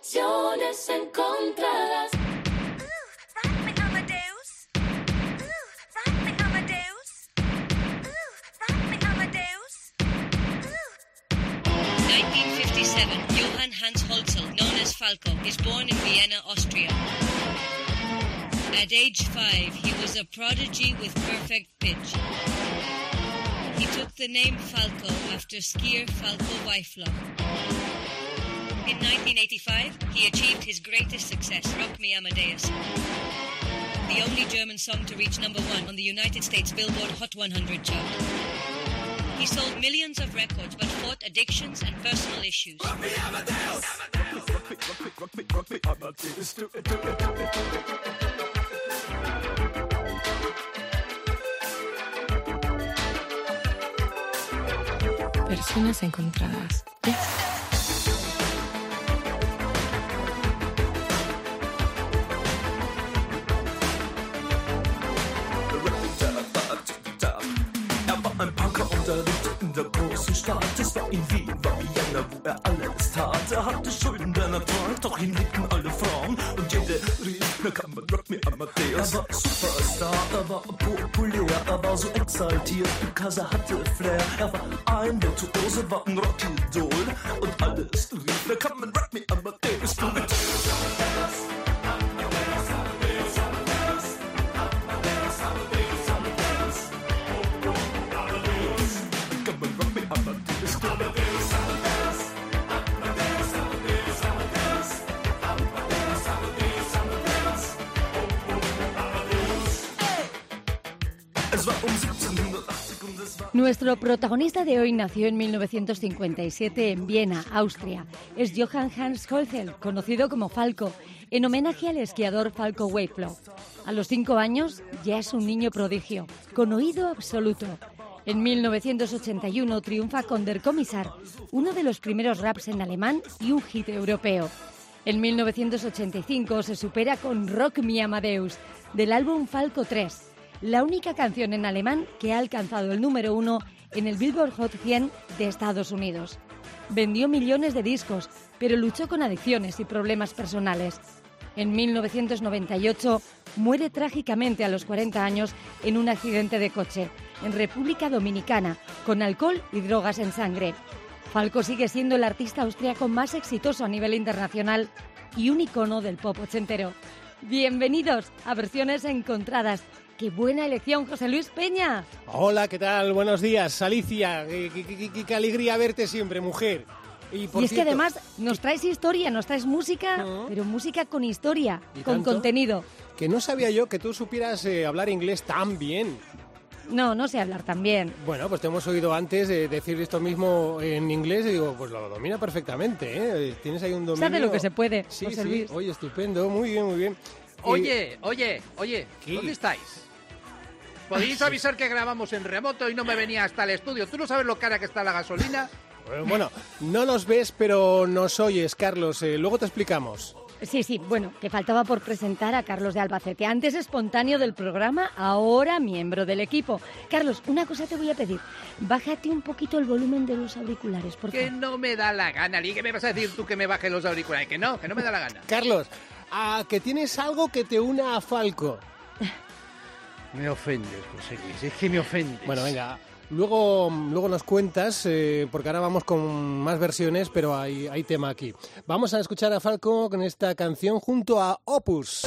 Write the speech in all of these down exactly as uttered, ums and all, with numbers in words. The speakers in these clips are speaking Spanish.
Emociones encontradas. nineteen fifty-seven, Johann Hans Holzel, known as Falco, is born in Vienna, Austria. At age five, he was a prodigy with perfect pitch. He took the name Falco after skier Falco Weifloch. In nineteen eighty-five, he achieved his greatest success, Rock Me Amadeus, the only German song to reach number one on the United States Billboard Hot one hundred chart. He sold millions of records, but fought addictions and personal issues. Rock me, Amadeus! Rock me, rock me, rock me, rock me, Amadeus. Do it, do it, do it, do it. Personas encontradas. ¿Ya? Ein Punker und er lebte in der großen Stadt. Es war in Wien, war Vienna, wo er alles tat. Er hatte Schulden, denn er trank, doch ihn liebten alle Frauen. Und jede rief, na kann man Rock Me Amadeus. Er war Superstar, er war populär, er war so exaltiert, because er hatte Flair. Er war ein Virtuose, war ein Rockidol. Und alles rief, na kann man Rock Me Amadeus. Du mit Nuestro protagonista de hoy nació en mil novecientos cincuenta y siete en Viena, Austria. Es Johann Hans Holzel, conocido como Falco, en homenaje al esquiador Falco Weifloch. A los cinco años ya es un niño prodigio, con oído absoluto. En mil novecientos ochenta y uno triunfa con Der Kommissar, uno de los primeros raps en alemán y un hit europeo. En mil novecientos ochenta y cinco se supera con Rock Me Amadeus, del álbum Falco tres. La única canción en alemán que ha alcanzado el número uno en el Billboard Hot cien de Estados Unidos. Vendió millones de discos, pero luchó con adicciones y problemas personales. En mil novecientos noventa y ocho muere trágicamente a los cuarenta años en un accidente de coche, en República Dominicana, con alcohol y drogas en sangre. Falco sigue siendo el artista austriaco más exitoso a nivel internacional y un icono del pop ochentero. Bienvenidos a Versiones Encontradas. ¡Qué buena elección, José Luis Peña! Hola, ¿qué tal? Buenos días, Alicia. Qué, qué, qué, qué alegría verte siempre, mujer. Y, por y es cierto, que además nos traes historia, nos traes música, ¿no? Pero música con historia, con tanto? Contenido. Que no sabía yo que tú supieras eh, hablar inglés tan bien. No, no sé hablar tan bien. Bueno, pues te hemos oído antes de decir esto mismo en inglés y digo, pues lo domina perfectamente, ¿eh? Tienes ahí un dominio... Sabe lo que se puede, sí, José sí. Luis. Oye, estupendo, muy bien, muy bien. Oye, eh, oye, oye, ¿qué? ¿Dónde estáis? ¿Podéis avisar que grabamos en remoto y no me venía hasta el estudio? ¿Tú no sabes lo cara que está la gasolina? Bueno, no nos ves, pero nos oyes, Carlos. Eh, luego te explicamos. Sí, sí, bueno, que faltaba por presentar a Carlos de Albacete. Antes espontáneo del programa, ahora miembro del equipo. Carlos, una cosa te voy a pedir. Bájate un poquito el volumen de los auriculares, por favor. Que no me da la gana, ¿y qué me vas a decir tú que me baje los auriculares? Que no, que no me da la gana. Carlos, ¿a que tienes algo que te una a Falco? Me ofendes, José Luis, es que me ofendes. Bueno, venga, luego, luego nos cuentas, eh, porque ahora vamos con más versiones, pero hay, hay tema aquí. Vamos a escuchar a Falco con esta canción junto a Opus.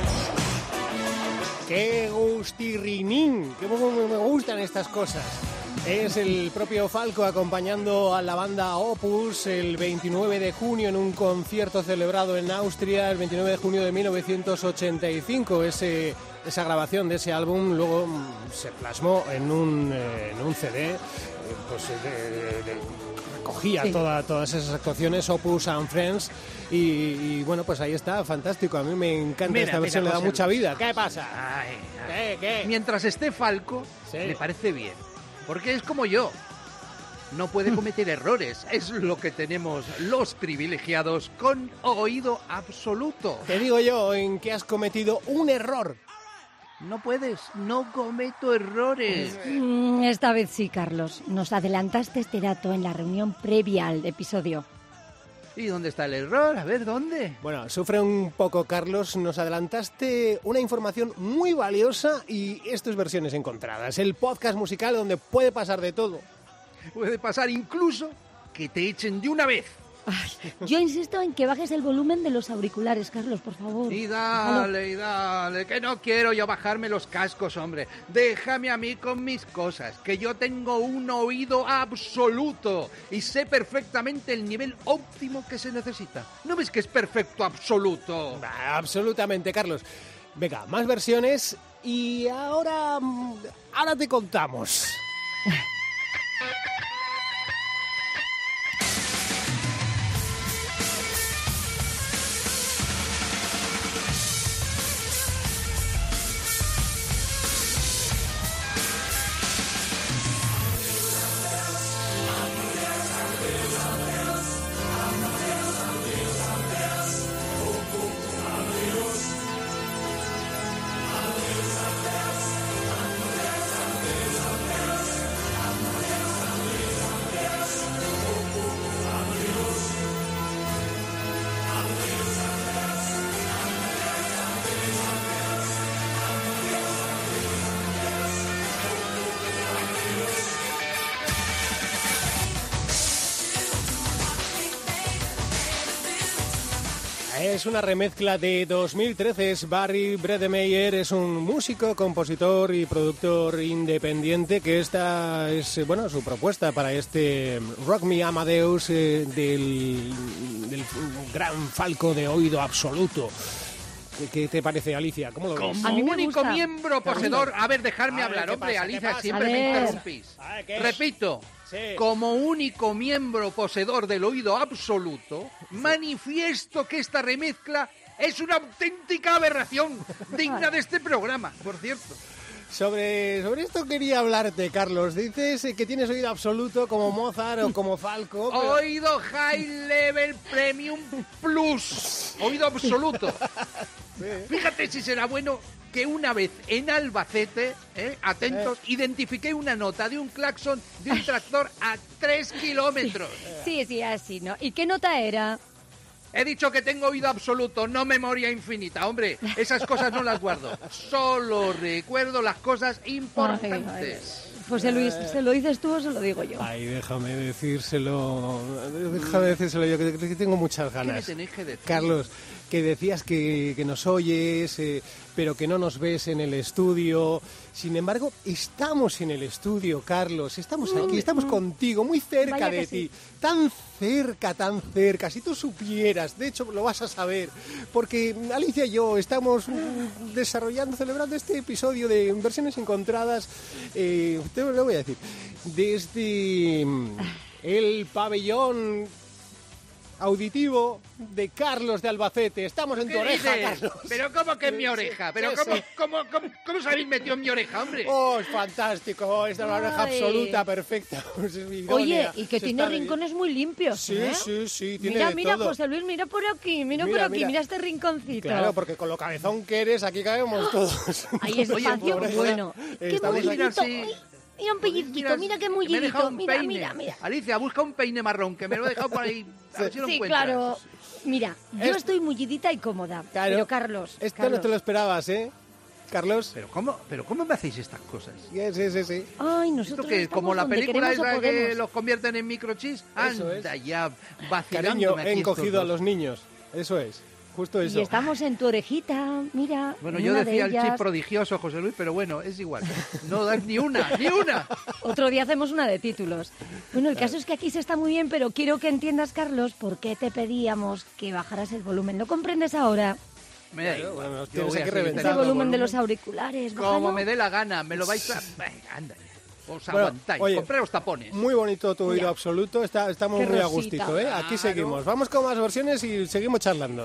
¡Qué gustirrinín! ¡Qué me gustan estas cosas! Es el propio Falco acompañando a la banda Opus el veintinueve de junio en un concierto celebrado en Austria, el veintinueve de junio de mil novecientos ochenta y cinco. Ese, esa grabación de ese álbum luego se plasmó en un, eh, en un C D, eh, pues de, de, de, recogía sí. toda, todas esas actuaciones, Opus and Friends, y, y bueno, pues ahí está, fantástico. A mí me encanta mira, esta versión, mira, le da mucha vida. ¿Qué pasa? Ay, ¿Qué, ay. qué? Mientras esté Falco, sí. me parece bien. Porque es como yo, no puede cometer errores, es lo que tenemos los privilegiados con oído absoluto. Te digo yo en que has cometido un error. No puedes, no cometo errores. Esta vez sí, Carlos, nos adelantaste este dato en la reunión previa al episodio. ¿Y dónde está el error? A ver, ¿dónde? Bueno, sufre un poco, Carlos. Nos adelantaste una información muy valiosa y esto es Versiones Encontradas, el podcast musical donde puede pasar de todo. Puede pasar incluso que te echen de una vez. Ay, yo insisto en que bajes el volumen de los auriculares, Carlos, por favor. Y dale, y dale, que no quiero yo bajarme los cascos, hombre. Déjame a mí con mis cosas, que yo tengo un oído absoluto y sé perfectamente el nivel óptimo que se necesita. ¿No ves que es perfecto absoluto? Bah, absolutamente, Carlos. Venga, más versiones y ahora, ahora te contamos. Es una remezcla de dos mil trece, es Barry Bredemeyer, es un músico, compositor y productor independiente que esta es, bueno, su propuesta para este Rock Me Amadeus eh, del, del gran Falco de oído absoluto. ¿Qué, qué te parece, Alicia? ¿Cómo lo ves? Como a mí me único gusta. miembro poseedor... A ver, dejadme A ver, hablar, ¿qué hombre, pasa? Alicia, ¿Qué pasa? siempre A me ver. interrumpís. A ver, ¿qué es? Repito, Sí. como único miembro poseedor del oído absoluto, manifiesto que esta remezcla es una auténtica aberración, digna de este programa, por cierto. Sobre, sobre esto quería hablarte, Carlos. Dices eh, que tienes oído absoluto como Mozart o como Falco. Pero... Oído High Level Premium Plus. Oído absoluto. Fíjate si será bueno que una vez en Albacete, eh, atentos, eh. identifiqué una nota de un claxon de un tractor a tres kilómetros. Sí, sí, así, ¿no? ¿Y qué nota era? He dicho que tengo oído absoluto, no memoria infinita. Hombre, esas cosas no las guardo. Solo recuerdo las cosas importantes. Ay, ay. José Luis, ¿se lo dices tú o se lo digo yo? Ay, déjame decírselo. Déjame decírselo yo, que, que tengo muchas ganas. ¿Qué me tenéis que decir? Carlos, que decías que, que nos oyes, eh, pero que no nos ves en el estudio. Sin embargo, estamos en el estudio, Carlos. Estamos aquí, estamos contigo, muy cerca Vaya de que ti. sí. Tan cerca, tan cerca. Si tú supieras, de hecho lo vas a saber. Porque Alicia y yo estamos mm, desarrollando, celebrando este episodio de Versiones Encontradas. Eh, te lo voy a decir. Desde mm, el pabellón auditivo de Carlos de Albacete. Estamos en tu ¿Qué oreja, dices? Carlos. Pero ¿cómo que en mi Sí, oreja? Pero sí, ¿cómo, sí. cómo, cómo, cómo se habéis metido en mi oreja, hombre? Oh, es fantástico. Oh, esta es la oreja Ay. absoluta, perfecta. Es Oye, idónea. y que Se tiene está- rincones muy limpios, Sí, ¿eh? sí, sí, tiene Mira, de mira, todo. José Luis, mira por aquí, mira, Mira, por aquí, mira. mira este rinconcito. Claro, porque con lo cabezón que eres, aquí cabemos todos. Hay espacio Oye, bueno. Qué estamos bonito. mira, sí. Mira un pellizquito, mira qué me he dejado mullidito. un Mira, peine. mira, mira. Alicia, busca un peine marrón, que me lo he dejado por ahí. A ver si lo Sí, encuentras. claro. Mira, yo Es- estoy mullidita y cómoda. Claro. Pero Carlos, Esto Carlos. no te lo esperabas, ¿eh? Carlos. Pero ¿cómo, pero ¿cómo me hacéis estas cosas? Sí, sí, sí, sí. Ay, ¿Esto nosotros que estamos como la donde película queremos o esa que podemos. los convierten en microchips? Eso Anda es. ya, Cariño, vacilándome aquí he estos encogido a dos. los niños. Eso es. justo eso. Y estamos en tu orejita, mira. Bueno, en yo una decía de el chip ellas. prodigioso, José Luis, pero bueno, es igual. No das ni una, ni una. Otro día hacemos una de títulos. Bueno, el caso es que aquí se está muy bien, pero quiero que entiendas, Carlos, por qué te pedíamos que bajaras el volumen. ¿Lo comprendes ahora? Me da Claro, igual. bueno, Yo tienes voy a que seguir reventar. Ese teniendo volumen de los auriculares, Como bájalo. me dé la gana, me lo vais a... Venga, anda. Os Bueno, aguantáis, oye, compraros tapones. Muy bonito tu oído Mira. absoluto, está, estamos Qué muy a rosita. gustito, ¿eh? Aquí Claro. seguimos. Vamos con más versiones y seguimos charlando.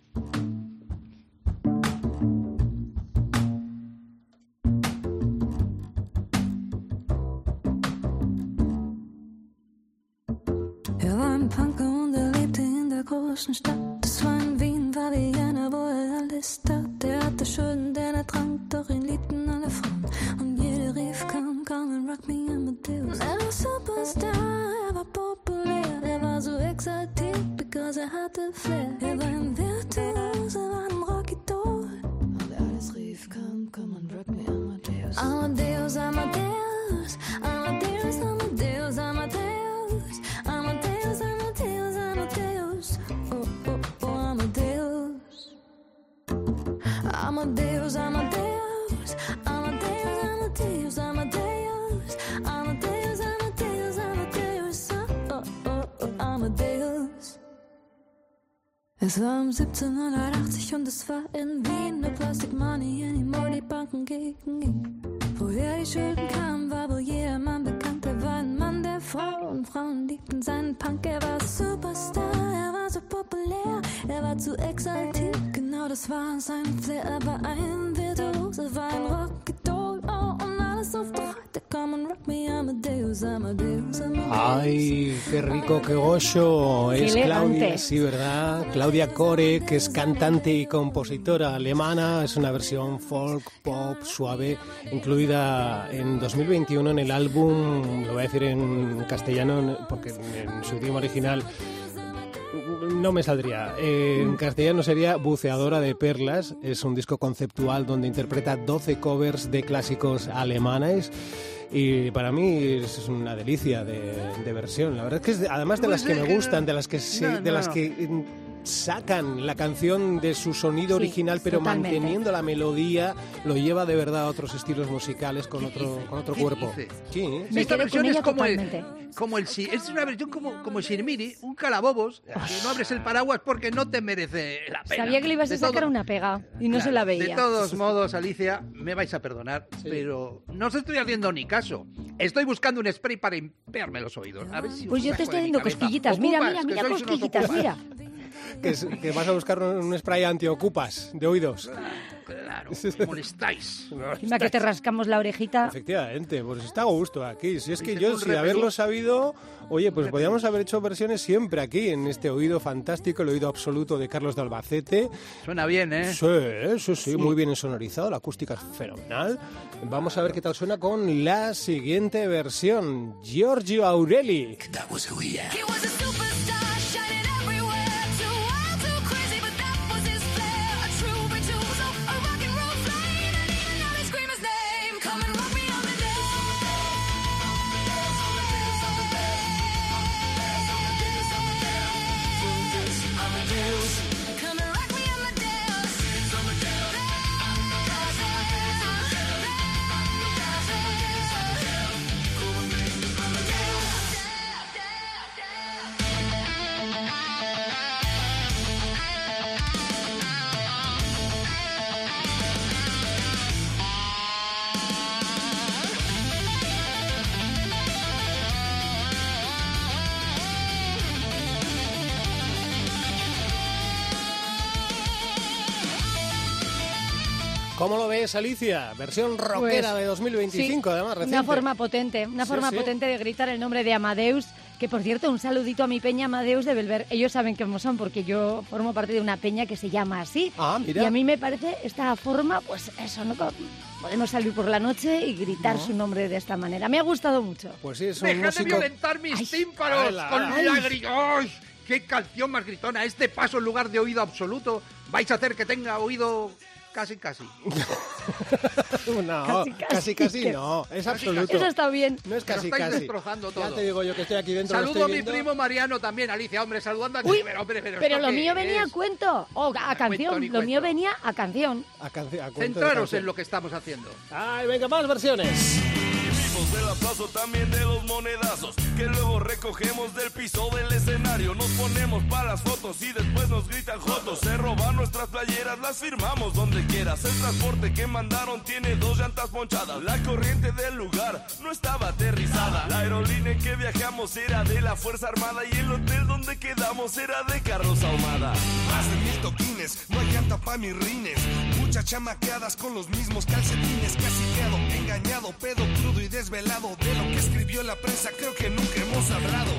Er war ein Punker und er lebte in der großen Stadt. Das war in Wien, war Vienna, wo er alles tat. Er hatte Schulden, denn er trank, doch ihn liebten alle Frauen. Und jeder rief, come, come and rock me, Amadeus. Er war Superstar, er war populär. Er war so exaltiert, because er hatte Flair. Er war ein Virtuos, er war ein Rocky-Doll. Und alles rief, come, come and rock me, Amadeus. Amadeus, Amadeus, Amadeus, Amadeus, Amadeus. Amadeus, Amadeus, Amadeus. Oh, oh, oh, Amadeus. Amadeus, Amadeus. Amadeus, Amadeus, Amadeus. Amadeus, Amadeus, Amadeus. Oh, oh, oh, Amadeus. Es war um siebzehnhundertachtzig und es war in Wien. Der Plastic Money in ihm, wo die Banken gegen ihn. Woher die Schulden kamen, war wohl jeder Mann bekannt. Er war ein Mann der Frau und Frauen liebten seinen Punk. Er war Superstar, er war so populär, er war zu exaltiert, genau das war sein Flair. Er war ein Virtuos, er war ein Rocky-Doll, oh, und alles auf der Heute. Come and rock me, Amadeus, Amadeus, Amadeus. Ay, qué rico, qué gozo. Qué Es elegante. Claudia, sí, ¿verdad? Claudia Core, que es cantante y compositora alemana. Es una versión folk, pop, suave, incluida en dos mil veintiuno en el álbum, lo voy a decir en castellano porque en su idioma original no me saldría. Eh, en castellano sería Buceadora de Perlas. Es un disco conceptual donde interpreta doce covers de clásicos alemanes. Y para mí es una delicia de, de versión. La verdad es que es de- además de las que me gustan, de las que se- No, de no, las no. que mm, sacan la canción de su sonido Sí, original, pero totalmente. manteniendo la melodía, lo lleva de verdad a otros estilos musicales con ¿Qué otro dice? con otro ¿Qué cuerpo. dice? Sí. Me Esta quedé versión con es ella como el, totalmente. como el si- es una versión como como Sirmiri, un calabobos, que no abres el paraguas porque no te merece la pena. Sabía que le ibas a De sacar todo- una pega y no Claro, se la De veía. todos modos, Alicia, me vais a perdonar, pero no os estoy haciendo ni caso. Estoy buscando un spray para limpiarme los oídos. A ver si Pues os yo te saco estoy de mi dando cabeza. cosquillitas. Mira, Ocupas, mira, que mira, sois unos cosquillitas, ocupas. mira. Que, es- que vas a buscar un spray antiocupas de oídos. Claro, molestáis. Encima que te rascamos la orejita. Efectivamente, pues está a gusto aquí. Si es que Dice yo, un sin repelús. haberlo sabido, oye, pues podríamos haber hecho versiones siempre aquí, en este oído fantástico, el oído absoluto de Carlos de Albacete. Suena bien, ¿eh? Sí, sí, sí, muy bien insonorizado, la acústica es fenomenal. Vamos a ver qué tal suena con la siguiente versión, Giorgio Aureli. He was a superstar, shining everywhere. Too wild, too crazy, but that was his flair. A true virtuoso, a rock and roll flame. And even now they scream his name. Come and rock me, Amadeus. Come and rock me, Amadeus. ¿Cómo lo ves, Alicia? Versión rockera Pues, de dos mil veinticinco, sí, además, reciente. Una forma potente, una Sí, forma sí. potente de gritar el nombre de Amadeus, que por cierto, un saludito a mi peña Amadeus de Belver. Ellos saben cómo son porque yo formo parte de una peña que se llama así. Ah, mira. Y a mí me parece esta forma, pues eso, ¿no? Podemos salir por la noche y gritar su nombre de esta manera. Me ha gustado mucho. Pues sí, es un ¡Dejad de músico... violentar mis Ay, tímpanos ala, con ala. la gri- ¡Ay! ¡Qué canción más gritona! Este paso en lugar de oído absoluto vais a hacer que tenga oído casi, casi. No, Casi, casi, casi, casi, que- no, es Casi, absoluto. casi. Eso está bien. No es Lo casi, estáis casi. destrozando todo. Ya te digo yo que estoy aquí dentro. lo Saludo estoy a mi viendo. primo Mariano también, Alicia, hombre, saludando a ti. Uy, pero, hombre, pero, pero ¿esto lo qué mío venía a es? cuento. O a cuento canción. ni Lo mío cuento. venía a canción. A canci- a cuento de Centraros canción. en lo que estamos haciendo. Ay, venga, más versiones. Vivimos del aplauso, también de los monedazos que luego recogemos del piso del escenario. Nos ponemos para las fotos y después nos gritan jotos. Se roban nuestras playeras, las firmamos donde quieras. El transporte que mandaron tiene dos llantas ponchadas. La corriente del lugar no estaba aterrizada. La aerolínea en que viajamos era de la Fuerza Armada y el hotel donde quedamos era de Carlos Ahumada. Más de mil toquines, no hay llanta pa' mis rines. Muchas chamaqueadas con los mismos calcetines. Casi quedo engañado, pedo crudo y desvelado. De lo que escribió la prensa creo que nunca hemos hablado.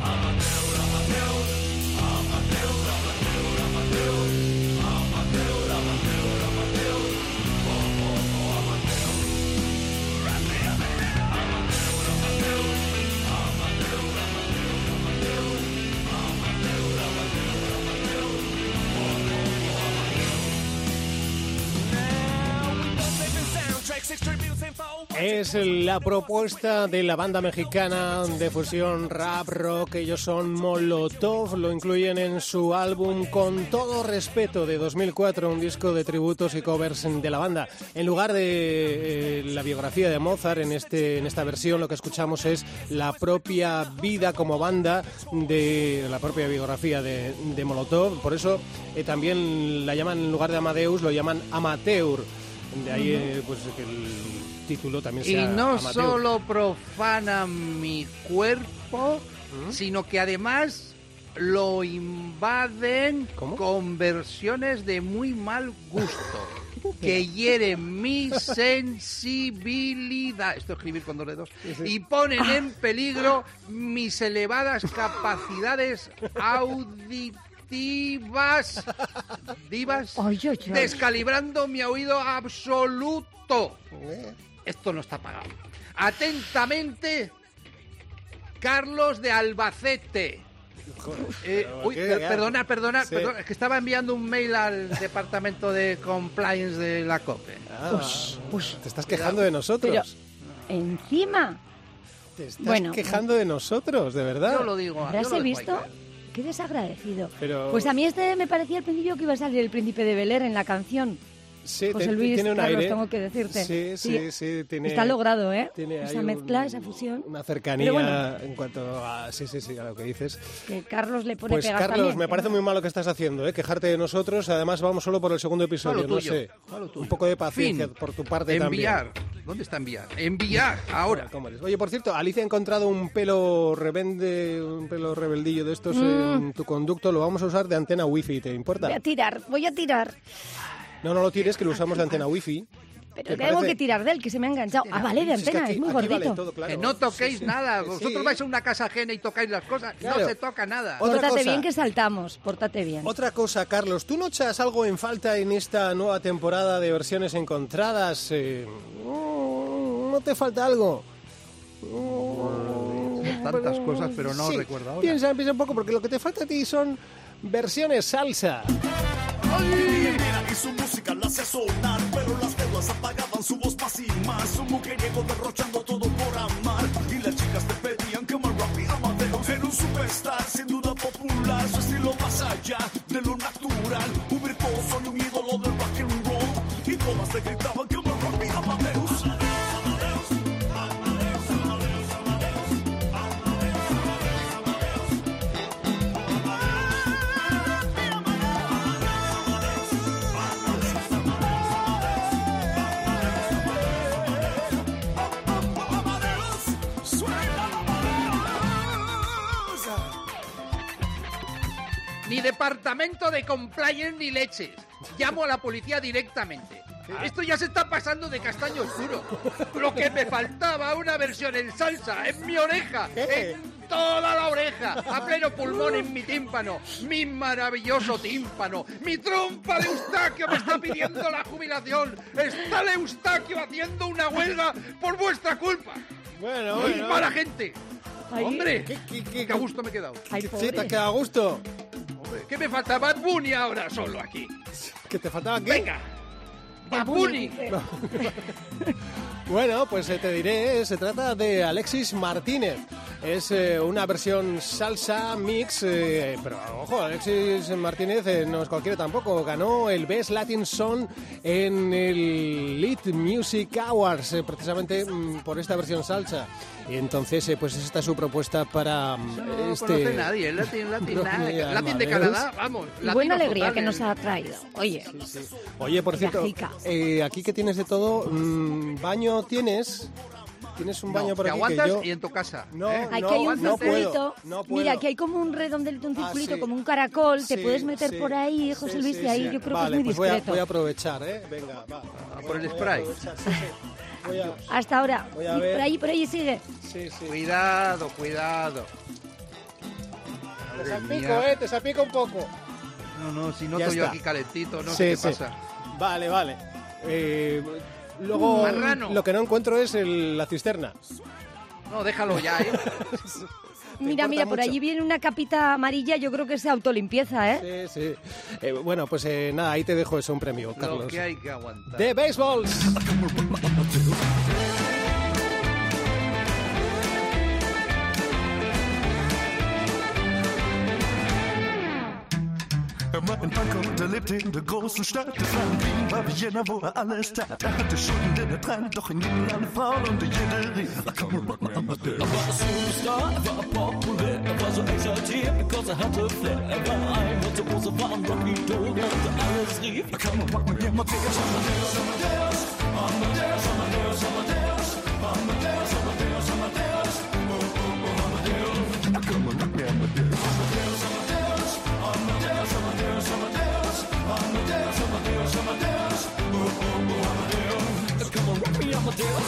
Es la propuesta de la banda mexicana de fusión rap rock. Ellos son Molotov, lo incluyen en su álbum Con Todo Respeto de dos mil cuatro, un disco de tributos y covers de la banda. En lugar de eh, la biografía de Mozart, en, este, en esta versión lo que escuchamos es la propia vida como banda de la propia biografía de, de Molotov. Por eso eh, también la llaman, en lugar de Amadeus, lo llaman Amateur. De ahí eh, pues que el título también Y sea no amateur. solo profana mi cuerpo, sino que además lo invaden ¿Cómo? con versiones de muy mal gusto, que hieren mi sensibilidad, esto es escribir con dos dedos, y ponen en peligro mis elevadas capacidades auditivas. Divas, divas, Ay, ay, ay. descalibrando mi oído absoluto. Esto no está pagado. Atentamente, Carlos de Albacete. Eh, uy, ¿qué? per- perdona, perdona, Sí. perdona, es que estaba enviando un mail al departamento de compliance de la COPE. Ah, te estás quejando de nosotros. Pero encima, te estás bueno. quejando de nosotros, de verdad. Yo lo digo. yo ¿habrás lo dejo ahí visto? caer. Qué desagradecido. Pero- Pues a mí este me parecía al principio que iba a salir el príncipe de Bel-Air en la canción. Sí, José te- Luis, tiene un Carlos, aire. tengo que decirte. Sí, sí, sí. tiene, Está logrado, ¿eh? tiene Esa ahí mezcla, un- esa fusión. Una cercanía Pero bueno. en cuanto a... Sí, sí, sí, a lo que dices. Que Carlos le pone Pues pegas Carlos, también, me que parece no. muy mal lo que estás haciendo, ¿eh? Quejarte de nosotros. Además, vamos solo por el segundo episodio. Solo No tuyo, sé. solo tuyo. Un poco de paciencia Fin. por tu parte Enviar. ¿Dónde está enviar? Enviar, ahora. también. ¿Cómo eres? Oye, por cierto, Alicia ha encontrado un pelo rebelde, un pelo rebeldillo de estos en tu conducto. Lo vamos a usar de antena wifi, ¿te importa? Voy a tirar, voy a tirar. No, no lo tires, que lo usamos de antena wifi. Pero ¿Te tengo parece? que tirar de él, que se me ha enganchado. Ah, vale, de Si es que antena, aquí- es muy aquí vale gordito. todo, claro. Que no toquéis Sí, sí. nada. Que Vosotros sí. vais a una casa ajena y tocáis las cosas. Claro. No se toca nada. Otra Pórtate cosa. bien que saltamos, pórtate bien. Otra cosa, Carlos, ¿tú no echas algo en falta en esta nueva temporada de versiones encontradas? Eh, ¿No te falta algo? Tantas cosas, pero no Sí, recuerdo ahora. Piensa, piensa un poco, porque lo que te falta a ti son versiones salsa. Y su música la hace sonar, pero las deudas apagaban su voz más y más. Un mujeriego derrochando todo por amar. Y las chicas te pedían que más rápido Amadeus era un superstar, sin duda popular. Su estilo más allá de lo natural. Un virtuoso y un ídolo del rock and roll. Y todas te gritaban que más rápido Amadeus. Ni departamento de compliance ni leches. Llamo a la policía directamente. Esto ya se está pasando de castaño oscuro. Lo que me faltaba, una versión en salsa, en mi oreja, en toda la oreja, a pleno pulmón en mi tímpano, mi maravilloso tímpano, mi trompa de Eustaquio me está pidiendo la jubilación. Está el Eustaquio haciendo una huelga por vuestra culpa. Bueno, ¡Sois bueno. mala gente! Ay. ¡Hombre! ¿Qué, qué, qué, ¡Qué a gusto me he quedado! Ay, Sí, pobre. te ha quedado a gusto. ¿Qué me falta? Bad Bunny ahora solo aquí. ¿Que te faltaba qué? Venga, Papuni. Bueno, pues eh, te diré, se trata de Alexis Martínez. Es eh, una versión salsa mix, eh, pero ojo, Alexis Martínez eh, no es cualquiera tampoco. Ganó el Best Latin Song en el Lead Music Awards, eh, precisamente mm, por esta versión salsa. Y entonces, eh, pues esta es su propuesta para mm, No este... conoce nadie, el Latin, Latin, No, nada, mi alma, Latin de ¿ves? Canadá, vamos. Y latinos buena alegría que totales. nos ha traído. Oye, Oye, por cierto, Gajica. eh, aquí que tienes de todo, mm, baño tienes, tienes un baño No, por te aquí aguantas que yo... y en tu casa. No, ¿eh? aquí no, hay un no puedo, circulito. no puedo. Mira, aquí hay como un redondelito, un Ah, circulito, sí. como un caracol. Te Sí, puedes meter sí. por ahí, José Sí, Luis, sí, y ahí sí. yo creo Vale, que es muy pues voy a, discreto. voy a aprovechar, ¿eh? Venga, va. por el Voy a spray. aprovechar, sí, sí. Voy a... Hasta ahora. Voy a Y ver. por ahí, por ahí sigue. Sí, sí. Cuidado, cuidado. Te Madre salpico, mía. ¿eh? Te salpico un poco. No, no, si Ya noto yo está. aquí calentito, no Sí, sé qué sí. pasa. Vale, vale. Eh, luego, Marrano. lo que no encuentro es el- la cisterna. No, déjalo ya, ¿eh? Mira, importa mira, por mucho? allí viene una capita amarilla, yo creo que es autolimpieza, ¿eh? Sí, sí. Eh, bueno, pues eh, nada, ahí te dejo eso, un premio, Carlos. Lo que hay que aguantar. De béisbol. Er war in Bangkok, der lebte in der großen Stadt. Es war ein Wien, war Vienna, wo er alles tat. Er hatte Schulden, denn er trank, doch ihn liebten alle Frauen und jeder rief, "Ah, komm, rock mal Amadeus." Er war ein Superstar, er war populär, er war so exaltiert, because er hatte Flair. Er war ein Virtuose, war ein Rocky-Dog, er hatte alles rief, "Ah, komm, rock mal Amadeus." Amadeus, Amadeus, Amadeus, Amadeus, Amadeus, Amadeus, Amadeus, Amadeus, oh, oh, oh, Amadeus. Ah, komm, rock mal Amadeus. Amadeus, Amadeus, Amadeus, Amadeus, Amadeus, Amadeus, Amadeus, Amadeus, oh, oh, oh, Amadeus. Come on, rock me, Amadeus.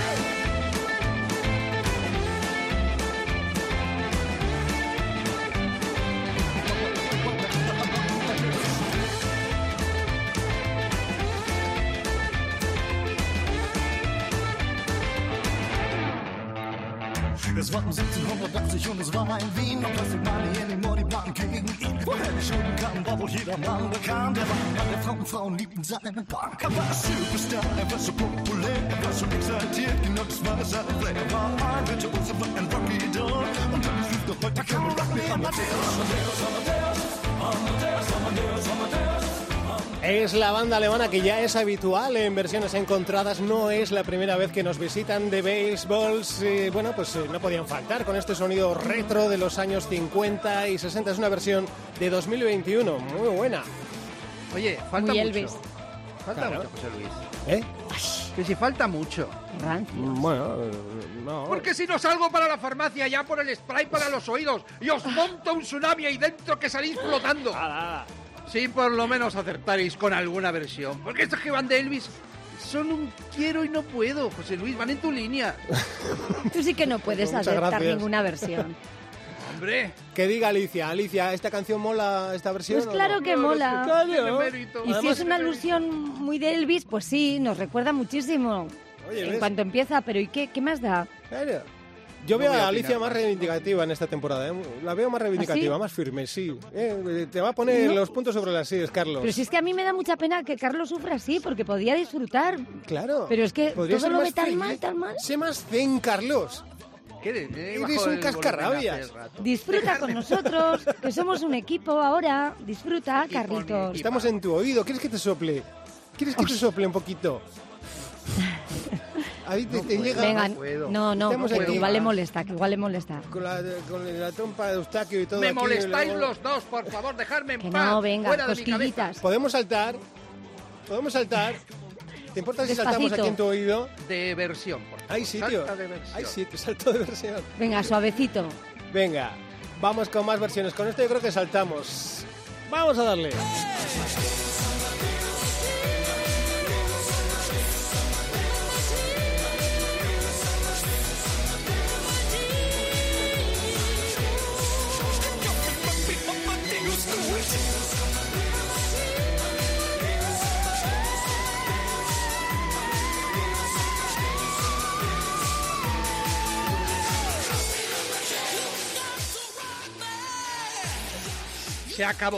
Es war siebzehnhundertachtzig und es war ein Wien. Und Plastic Money in den Modi Platten gegen ihn. Woher die Schulden kamen, war wohl jedermann bekannt. Er war ein Mann der Frauen, Frauen liebten seinen Punk. Er war ein Superstar, er war so populär. Er war so exaltiert, genau das war sein Flair. Er war ein Virtuose, war ein Rocky-Dog. Und dann rief doch heute, komm, rock me, Amadeus, Amadeus, Amadeus, Amadeus, Amadeus, Amadeus. Es la banda alemana que ya es habitual en versiones encontradas, no es la primera vez que nos visitan. The Baseballs, eh, bueno, pues eh, no podían faltar con este sonido retro de los años cincuenta y sesenta. Es una versión de dos mil veintiuno, muy buena. Oye, falta Muy mucho. Elvis. Falta Claro. mucho, José Luis. ¿Eh? Que si falta mucho. Rancio. Bueno, eh, no. Porque si no salgo para la farmacia ya por el spray para los oídos y os monto un tsunami ahí dentro que salís flotando. Si por lo menos acertaréis con alguna versión. Porque estos que van de Elvis son un quiero y no puedo, José Luis, van en tu línea. Tú sí que no puedes Muchas aceptar gracias. ninguna versión. Hombre, Que diga Alicia, Alicia, ¿esta canción mola, esta versión? Pues o claro no? que mola. tiene mérito. Y si Además- es una alusión muy de Elvis, pues sí, nos recuerda muchísimo. Oye, en ¿ves? cuanto empieza, pero ¿y qué, qué más da? Claro. Yo No veo voy a a Alicia opinar más más. reivindicativa en esta temporada. ¿eh? La veo más reivindicativa, ¿Ah, sí? más firme, sí. Eh, te va a poner No. los puntos sobre las sillas, Carlos. Pero si es que a mí me da mucha pena que Carlos sufra así, porque podía disfrutar. Claro. Pero es que Podría todo ser lo más ve tan feliz. mal, tan mal. Sé más zen, Carlos. ¿qué de- de- Eres bajo un el volumen cascarrabias. hace rato? Disfruta con nosotros, que somos un equipo ahora. Disfruta, Equipo, Carlitos. mi Estamos en tu oído. ¿Quieres que te sople? ¿Quieres que te sople un poquito? Ahí te, te llega Venga, no puedo. no, no, Estamos que aquí. igual le molesta, que igual le molesta. con la, con la trompa de Eustaquio y todo. Me aquí, molestáis luego- los dos, por favor, dejadme en Que paz. no, venga, fuera de mi cabeza. cosquillitas. ¿Podemos saltar? ¿Podemos saltar? ¿Te importa si saltamos Despacito. aquí en tu oído? De versión, por favor. Hay sitio. Salta de versión. Hay sitio, salto de versión. Venga, suavecito. Venga, vamos con más versiones. Con esto yo creo que saltamos. Vamos a darle. Se acabó.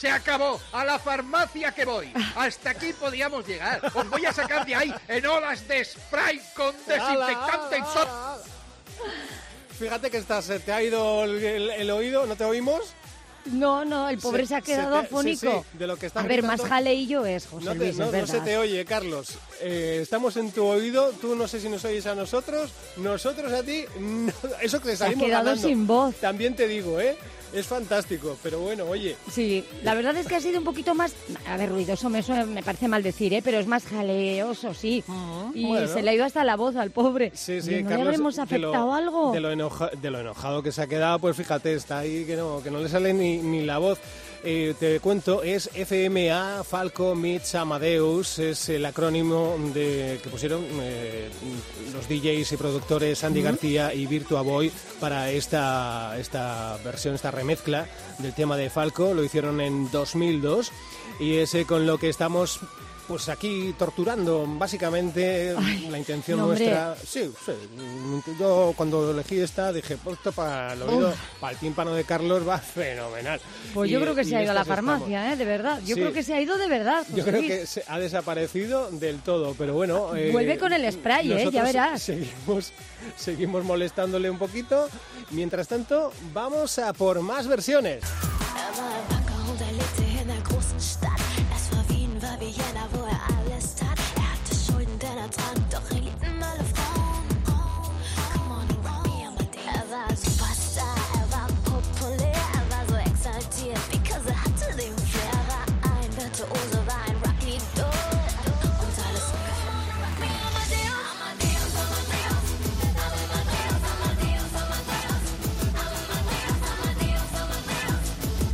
Se acabó. A la farmacia que voy. Hasta aquí podíamos llegar. Os voy a sacar de ahí en olas de spray con desinfectante y todo. Fíjate que estás, se te ha ido el, el- el oído, ¿no te oímos? No, no, el pobre Se- se, ha se quedado te- afónico. sí, sí, de lo que está a ver, gritando. más jaleillo es, José No, te- Luis, no- es no verdad. se te oye, Carlos. Eh, estamos en tu oído, tú no sé si nos oyes a nosotros, nosotros a ti, no, eso que Se ha salimos quedado ganando. sin voz. También te digo, ¿eh? Es fantástico, pero bueno, oye. Sí, la verdad es que ha sido un poquito más... A ver, ruidoso me, suena- me parece mal decir, ¿eh? Pero es más jaleoso, sí. Y bueno. se le ha ido hasta la voz al pobre. Sí, sí, ¿No le Carlos, habremos de lo- afectado algo? De lo, enoja- de lo enojado que se ha quedado, pues fíjate, está ahí que no, que no le sale ni, ni la voz. Eh, te cuento, es F M A Falco Meets Amadeus, es el acrónimo de que pusieron eh, los D Js y productores Andy García y Virtua Boy para esta, esta versión, esta remezcla del tema de Falco. Lo hicieron en dos mil dos y es eh, con lo que estamos pues aquí torturando básicamente. Ay, la intención no, hombre. nuestra. Sí, sí, yo cuando elegí esta dije, pues esto para el oído, Uf. para el tímpano de Carlos va fenomenal. Pues Y- yo creo que y se ha ido a la estas farmacia, estamos. ¿eh? De verdad. Yo Sí. creo que se ha ido de verdad, José Yo creo Luis. que se ha desaparecido del todo, pero bueno. eh, Vuelve con el spray, ¿eh? nosotros Ya verás. Seguimos, seguimos molestándole un poquito. Mientras tanto, vamos a por más versiones. Er war ein Punker und er lebte in der großen Stadt. Es war Wien, war Vienna, wo er alles tat. Er hatte Schulden, denn er trank, doch ihn liebten alle Frauen. Come on, rock me, Amadeus. Er war ein Superstar, er war populär, er war so exaltiert, because er hatte den Flair. Er war ein Virtuose, war ein Rocky-Doll und alles. Rock me, Amadeus. Amadeus, Amadeus. Amadeus, Amadeus, Amadeus. Amadeus, Amadeus.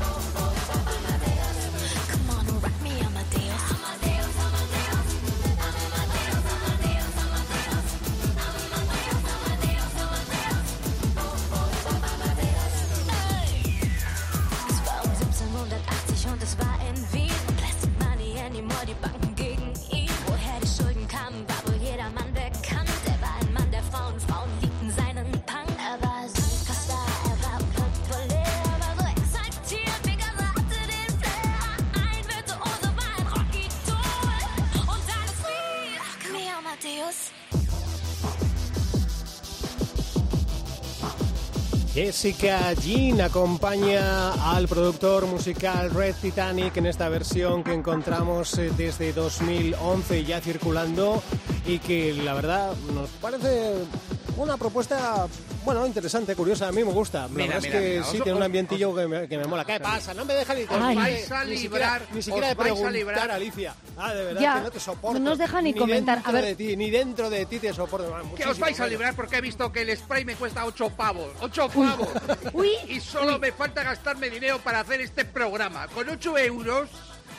Come on, rock me, Amadeus. Amadeus, Amadeus. Amadeus, Amadeus, Amadeus. Amadeus, Amadeus. Ey. Es war um siebzehnhundertachtzig und es war in Wien. Plastic Money anymore, die Banken gegen ihn. Woher die Schulden kamen, war wohl jedermann bekannt. Er war ein Mann der Frauen, Frauen liebten seinen Punk. Er war Superstar, er war populär, er war so exaltiert, because er hatte den Flair. Ein Virtuose, war ein Rocky-Doll und alles wie Rock me, Amadeus. Jessica Jean acompaña al productor musical Red Titanic en esta versión que encontramos eh, desde dos mil once ya circulando y que la verdad nos parece una propuesta, bueno, interesante, curiosa, a mí me gusta. La Mira, verdad mira, es que mira, sí os- tiene un os- ambientillo que me, que me mola. ¿Qué pasa? No me deja ni, Ay. ni- Vais a ni librar, siquiera, ni siquiera os de vais a preguntar, librar. Alicia. Ah, de verdad Ya, que no te soporto. no nos deja ni comentar. Dentro A ver. de ti, ni dentro de ti te soporto. Ah, Que os muchísimo vais a menos. librar porque he visto que el spray me cuesta ocho pavos. ¡Ocho pavos! Uy. Y solo me falta gastarme dinero para hacer este programa. Con ocho euros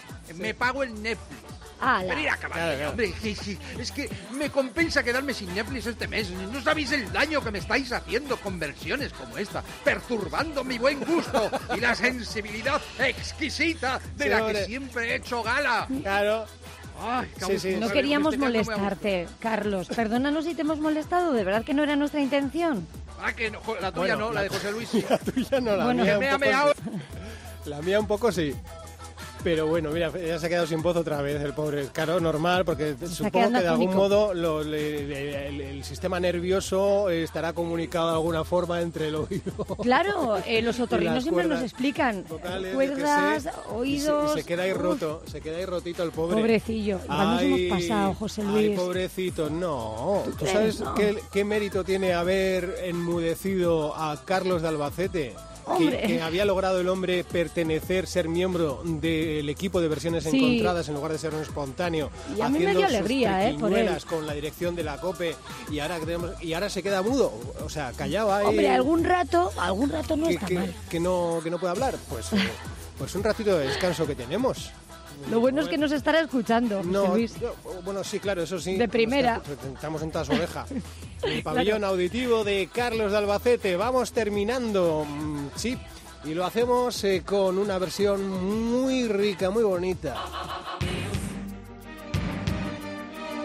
me pago el Netflix. ¡Hala! Pero ir a acabar, Claro, claro. hombre, sí, sí. Es que me compensa quedarme sin Netflix este mes. No sabéis el daño que me estáis haciendo con versiones como esta, perturbando mi buen gusto y la sensibilidad exquisita de Sí, la hombre. que siempre he hecho gala. Claro. Ay, Sí, sí. No con queríamos este caso me ha molestarte, Carlos. Perdónanos si te hemos molestado, de verdad que no era nuestra intención. gustado. Ah, que no, jo- la tuya Bueno, no, la de José Luis. La tuya no, la Bueno. mía Que un me ha poco meado. sí. La mía un poco sí. Pero bueno, mira, ya se ha quedado sin voz otra vez el pobre. Claro, normal, porque supongo quedando que de algún afónico. modo lo- le- le- el, el sistema nervioso estará comunicado de alguna forma entre el oído. Claro, eh, los y otorrinos las siempre nos cuerdas explican. vocales, yo Cuerdas, qué sé, y se- oídos... Y se, queda ahí Uf, roto, se queda ahí rotito el pobre. Pobrecillo, igual nos hemos pasado, José Luis. Ay, pobrecito, no. ¿Tú, crees? sabes No. qué, qué mérito tiene haber enmudecido a Carlos de Albacete? Que, Hombre. que había logrado el hombre pertenecer, ser miembro del equipo de versiones Sí. encontradas en lugar de ser un espontáneo. Y a mí me haciendo dio sus alegría, ¿eh? Por él. triquiñuelas con la dirección de la COPE y ahora, creemos- y ahora se queda mudo. O sea, callado ahí. Hombre, algún rato, algún rato no que, está que- mal. que no, que no puede hablar. Pues, eh, pues un ratito de descanso que tenemos. Lo bueno es que nos estará escuchando, José No, Luis. no, bueno, sí, claro, eso sí. De primera. Nos Estamos en toda su oreja. El pabellón auditivo de Carlos de Albacete. Vamos terminando, mm, sí, y lo hacemos eh, con una versión muy rica, muy bonita.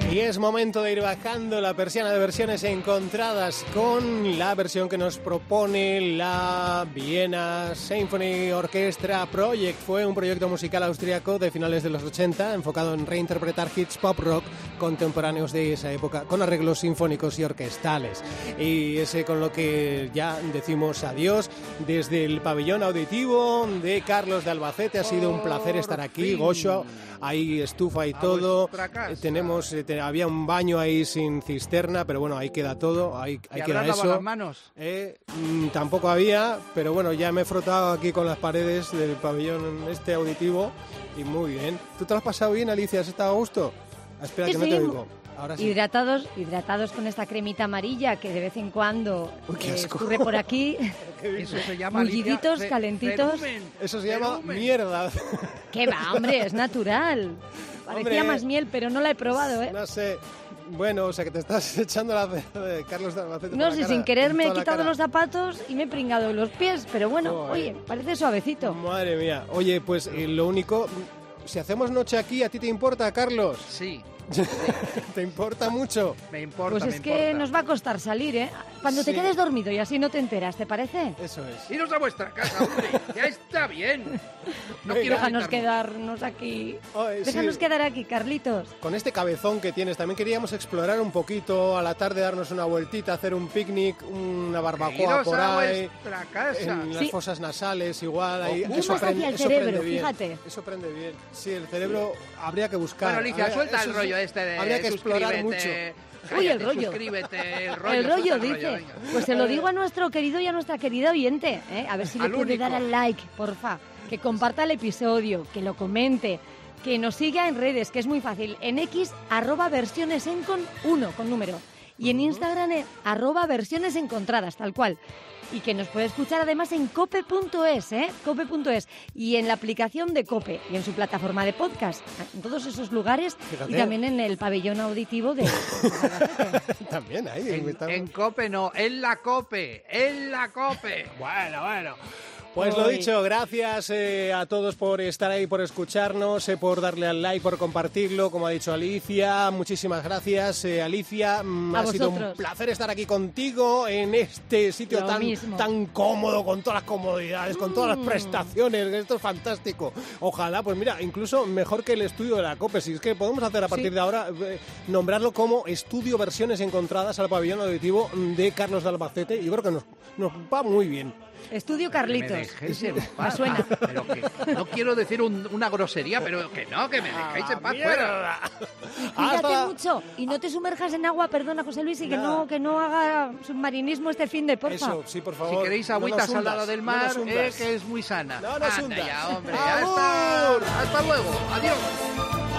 Y es momento de ir bajando la persiana de versiones encontradas con la versión que nos propone la Vienna Symphony Orchestra Project. Fue un proyecto musical austriaco de finales de los ochenta enfocado en reinterpretar hits pop rock contemporáneos de esa época con arreglos sinfónicos y orquestales. Y ese con lo que ya decimos adiós desde el pabellón auditivo de Carlos de Albacete. Ha sido un placer estar aquí, Gosho. Hay estufa y todo. Tenemos, te, había un baño ahí sin cisterna, pero bueno, ahí queda todo. Ahí, ahí queda eso. las manos? Eh, mmm, tampoco había, pero bueno, ya me he frotado aquí con las paredes del pabellón este auditivo y muy bien. ¿Tú te lo has pasado bien, Alicia? ¿Has estado a gusto? Ah, espera, Sí, que no sí. te oigo. Ahora sí. Hidratados, hidratados con esta cremita amarilla que de vez en cuando Uy, qué eh, asco. escurre por aquí. Eso se llama Mulliditos, Alicia, calentitos. cerumen, Eso se llama cerumen. mierda. ¿Qué va, hombre? Es natural. Parecía Hombre. más miel, pero no la he probado, ¿eh? No sé. Bueno, o sea que te estás echando la de Carlos de Albacete. No por la sé, cara, sin querer en me he toda la quitado cara. los zapatos y me he pringado los pies, pero bueno, Joder. oye, parece suavecito. Madre mía. Oye, pues eh, lo único, si hacemos noche aquí, ¿a ti te importa, Carlos? Sí, ¿Te importa mucho? me importa, Pues me es que importa. nos va a costar salir, ¿eh? Cuando te Sí. quedes dormido y así no te enteras, ¿te parece? Eso es. Iros a vuestra casa, hombre. Ya está bien. No Venga. quiero Déjanos gritarme. quedarnos aquí. Ay, sí. Déjanos quedar aquí, Carlitos. Con este cabezón que tienes, también queríamos explorar un poquito, a la tarde darnos una vueltita, hacer un picnic, una barbacoa Iros por a ahí, vuestra casa. en las Sí. fosas nasales igual. Ahí, Un eso masaje prende, al eso cerebro, prende bien. fíjate. Eso prende bien. Sí, el cerebro habría que buscar. Bueno, Alicia, Habría- suelta eso el es- rollo este de habría que explorar suscríbete. mucho. Uy, el Cállate, rollo. Suscríbete, el rollo. El rollo, suelta el dice. venga. Pues se lo digo a nuestro querido y a nuestra querida oyente, ¿eh? A ver si le Al puede único. dar al like, porfa. Que comparta el episodio, que lo comente, que nos siga en redes, que es muy fácil. En X, arroba versiones encon uno, con número. Y en Instagram, eh, arroba versiones encontradas, tal cual. Y que nos puede escuchar además en cope punto es, ¿eh? cope punto es. Y en la aplicación de Cope y en su plataforma de podcast. En todos esos lugares. Fíjate. Y también en el pabellón auditivo de... También ahí. En, estamos- en Cope no, en la Cope, en la Cope. Bueno, bueno. Pues lo Uy. dicho, gracias eh, a todos por estar ahí, por escucharnos, eh, por darle al like, por compartirlo, como ha dicho Alicia. Muchísimas gracias, eh, Alicia. Mm, A ha sido un vosotros. placer estar aquí contigo en este sitio Lo tan, mismo. tan cómodo, con todas las comodidades, con todas las Mm. prestaciones. Esto es fantástico. Ojalá, pues mira, incluso mejor que el estudio de la COPE. Si es que podemos hacer a partir Sí. de ahora, eh, nombrarlo como Estudio Versiones Encontradas al Pabellón Auditivo de Carlos de Albacete. Yo creo que nos, nos va muy bien. Estudio Me Carlitos. dejéis en paz. Me suena. Pero que no quiero decir un- una grosería, pero que no, que me dejéis en paz fuera. Cuídate Hasta- mucho y no te sumerjas en agua, perdona José Luis, y que Nada. no que no haga submarinismo este fin de porfa. Eso, sí, por favor. Si queréis no agüita nos salada hundas, del no mar, nos eh, hundas. que es muy sana. No nos Anda hundas. ya, hombre. ¡Agur! Hasta, hasta luego. Adiós.